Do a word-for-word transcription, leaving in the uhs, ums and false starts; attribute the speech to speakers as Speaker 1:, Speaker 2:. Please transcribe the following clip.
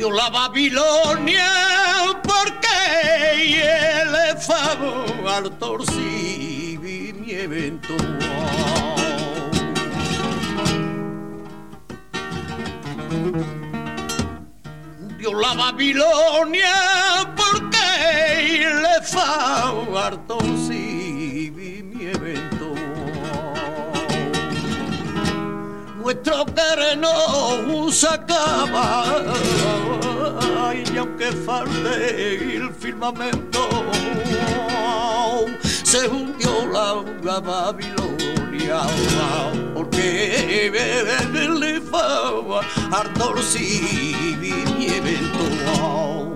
Speaker 1: hundió la Babilonia porque le favor al torcimiento. Hundió la Babilonia porque le favor al torcimiento. Nuestro querer no se acaba y aunque falte el firmamento se hundió la, la Babilonia porque le fue al torcimiento.